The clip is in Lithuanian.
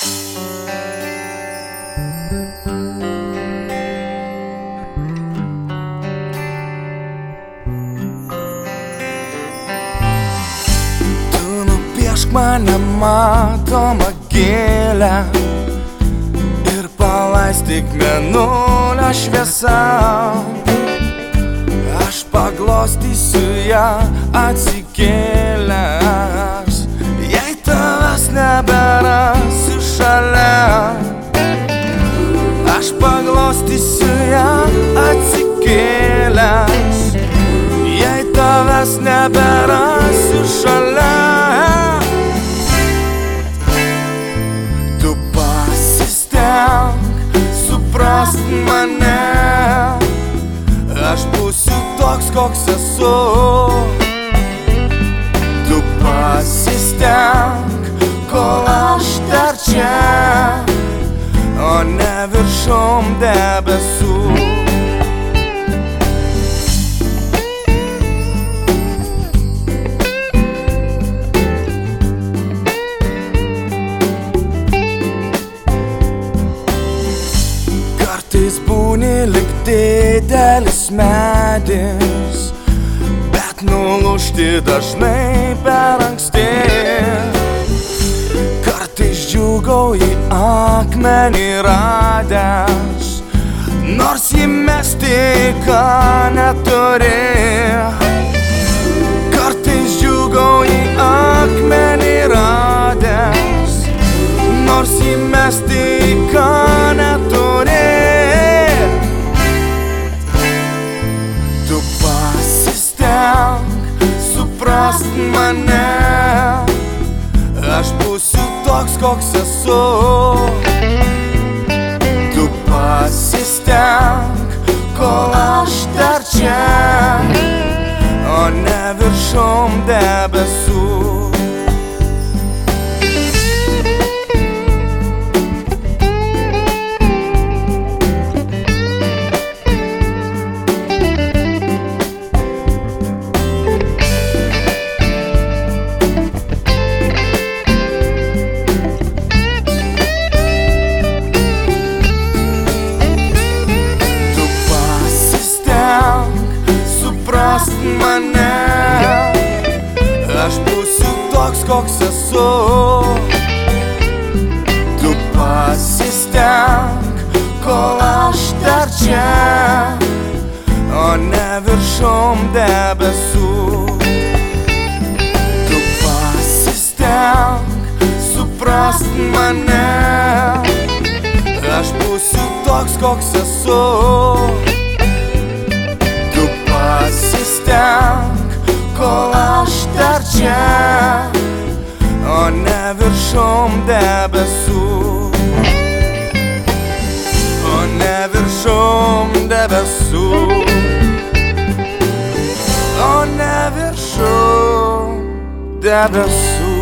Tu nupiešk mane matomą gėlę ir palaistyk mėnulio šviesą. Aš paglostysiu ją atsikėlęs, jei tavęs neberasiu šalia. Aš paglostysiu ją atsikėlęs, jei tavęs neberasiu šalia. Tu pasistenk suprast mane, aš būsiu toks, koks esu. Tu pasistenk, kol aš dar čia, o ne viršum debesų. Kartais būni lyg didelis medis, bet nulūžti dažnai per anksti. Kartais džiūgauji akmenį radęs, nors jį mesti ką neturi. Kartais džiūgauji akmenį radęs, nors jį mesti ką neturi. Tu pasistenk suprast mane, aš būsiu toks, koks esu. Tu pasistenk, kol aš dar čia, o ne viršum debesų. Mane, aš būsiu toks, koks esu. Tu pasistenk, kol aš dar čia, o ne viršum debesų. Tu pasistenk suprast mane, aš būsiu toks, koks esu. Pasistenk, kol aš dar čia, o ne viršum debesų. O ne viršum debesų. O ne viršum debesų.